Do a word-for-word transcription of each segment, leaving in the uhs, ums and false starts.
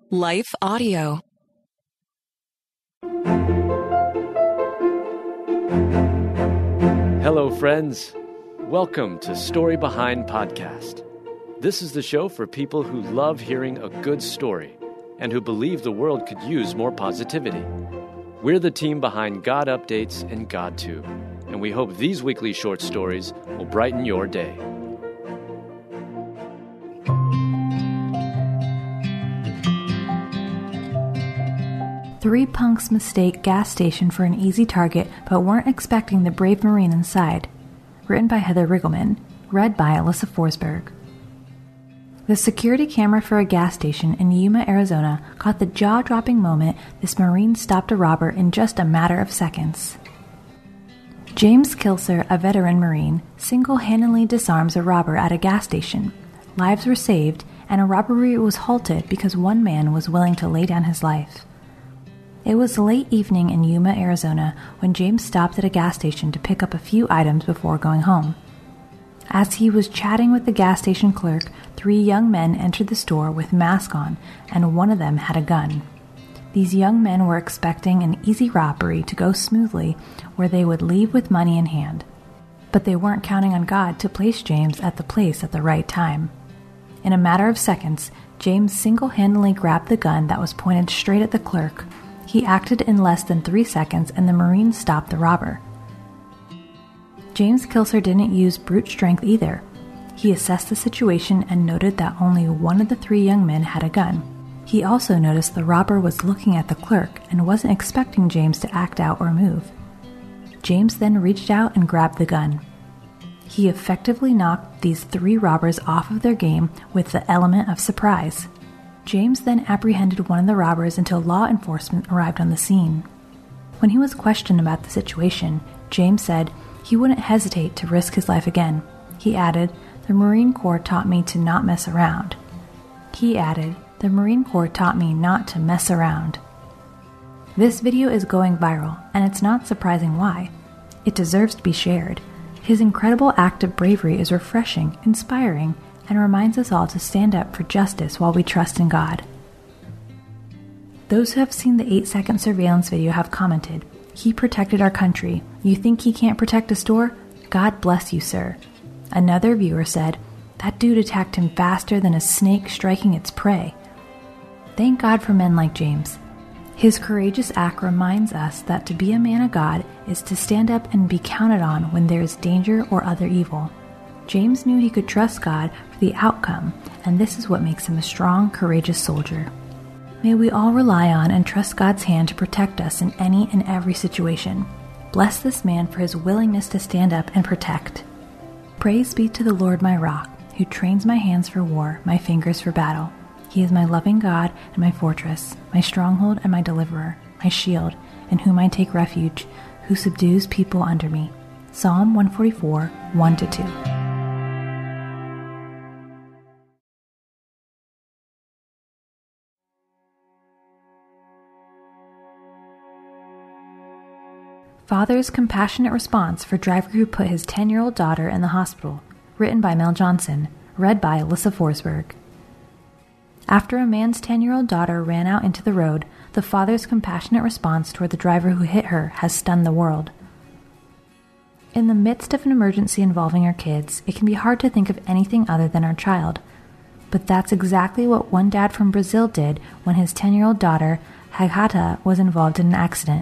Life Audio. Hello, friends. Welcome to Story Behind Podcast. This is the show for people who love hearing a good story and who believe the world could use more positivity. We're the team behind God Updates and GodTube, and we hope these weekly short stories will brighten your day. Three punks mistake gas station for an easy target but weren't expecting the brave Marine inside. Written by Heather Riggleman. Read by Alyssa Forsberg. The security camera for a gas station in Yuma, Arizona caught the jaw-dropping moment this Marine stopped a robber in just a matter of seconds. James Kilser, a veteran Marine, single-handedly disarms a robber at a gas station. Lives were saved, and a robbery was halted because one man was willing to lay down his life. It was late evening in Yuma, Arizona, when James stopped at a gas station to pick up a few items before going home. As he was chatting with the gas station clerk, three young men entered the store with masks on, and one of them had a gun. These young men were expecting an easy robbery to go smoothly, where they would leave with money in hand. But they weren't counting on God to place James at the place at the right time. In a matter of seconds, James single-handedly grabbed the gun that was pointed straight at the clerk. He acted in less than three seconds, and the Marine stopped the robber. James Kilser didn't use brute strength either. He assessed the situation and noted that only one of the three young men had a gun. He also noticed the robber was looking at the clerk and wasn't expecting James to act out or move. James then reached out and grabbed the gun. He effectively knocked these three robbers off of their game with the element of surprise. James then apprehended one of the robbers until law enforcement arrived on the scene. When he was questioned about the situation, James said he wouldn't hesitate to risk his life again. He added, "The Marine Corps taught me to not mess around." He added, "The Marine Corps taught me not to mess around." This video is going viral, and it's not surprising why. It deserves to be shared. His incredible act of bravery is refreshing, inspiring, and reminds us all to stand up for justice while we trust in God. Those who have seen the eight second surveillance video have commented, "He protected our country. You think he can't protect a store? God bless you, sir." Another viewer said, "That dude attacked him faster than a snake striking its prey." Thank God for men like James. His courageous act reminds us that to be a man of God is to stand up and be counted on when there is danger or other evil. James knew he could trust God for the outcome, and this is what makes him a strong, courageous soldier. May we all rely on and trust God's hand to protect us in any and every situation. Bless this man for his willingness to stand up and protect. Praise be to the Lord my rock, who trains my hands for war, my fingers for battle. He is my loving God and my fortress, my stronghold and my deliverer, my shield, in whom I take refuge, who subdues people under me. Psalm one forty-four, one to two. Father's compassionate response for driver who put his ten-year-old daughter in the hospital. Written by Mel Johnson. Read by Alyssa Forsberg. After a man's ten-year-old daughter ran out into the road, the father's compassionate response toward the driver who hit her has stunned the world. In the midst of an emergency involving our kids, it can be hard to think of anything other than our child. But that's exactly what one dad from Brazil did when his ten-year-old daughter, Hagata, was involved in an accident.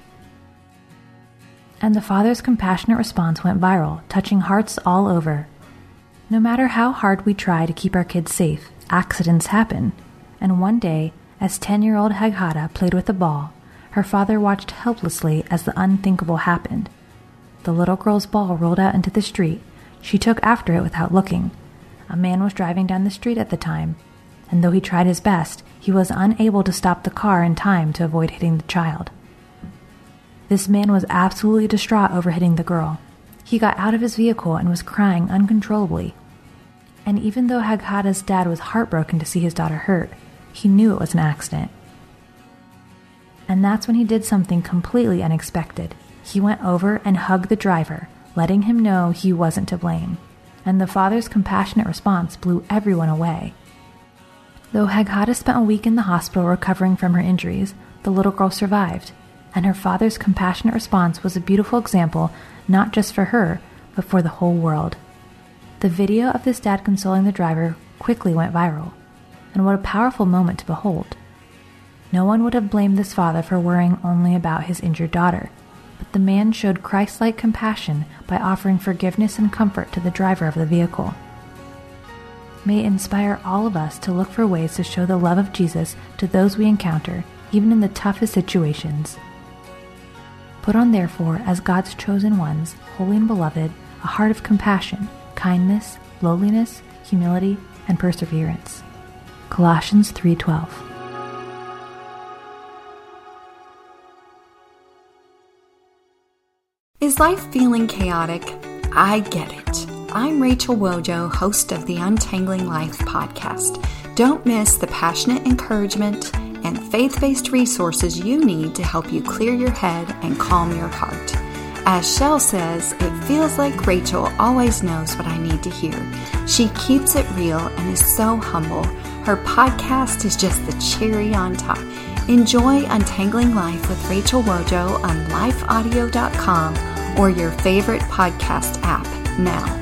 And the father's compassionate response went viral, touching hearts all over. No matter how hard we try to keep our kids safe, accidents happen. And one day, as ten-year-old Hagata played with a ball, her father watched helplessly as the unthinkable happened. The little girl's ball rolled out into the street. She took after it without looking. A man was driving down the street at the time, and though he tried his best, he was unable to stop the car in time to avoid hitting the child. This man was absolutely distraught over hitting the girl. He got out of his vehicle and was crying uncontrollably. And even though Hagata's dad was heartbroken to see his daughter hurt, he knew it was an accident. And that's when he did something completely unexpected. He went over and hugged the driver, letting him know he wasn't to blame. And the father's compassionate response blew everyone away. Though Haggadah spent a week in the hospital recovering from her injuries, the little girl survived, and her father's compassionate response was a beautiful example not just for her, but for the whole world. The video of this dad consoling the driver quickly went viral, and what a powerful moment to behold. No one would have blamed this father for worrying only about his injured daughter, but the man showed Christ-like compassion by offering forgiveness and comfort to the driver of the vehicle. May it inspire all of us to look for ways to show the love of Jesus to those we encounter, even in the toughest situations. Put on, therefore, as God's chosen ones, holy and beloved, a heart of compassion, kindness, lowliness, humility, and perseverance. Colossians three twelve. Is life feeling chaotic? I get it. I'm Rachel Wojo, host of the Untangling Life podcast. Don't miss the passionate encouragement and faith-based resources you need to help you clear your head and calm your heart. As Shell says, it feels like Rachel always knows what I need to hear. She keeps it real and is so humble. Her podcast is just the cherry on top. Enjoy Untangling Life with Rachel Wojo on life audio dot com or your favorite podcast app now.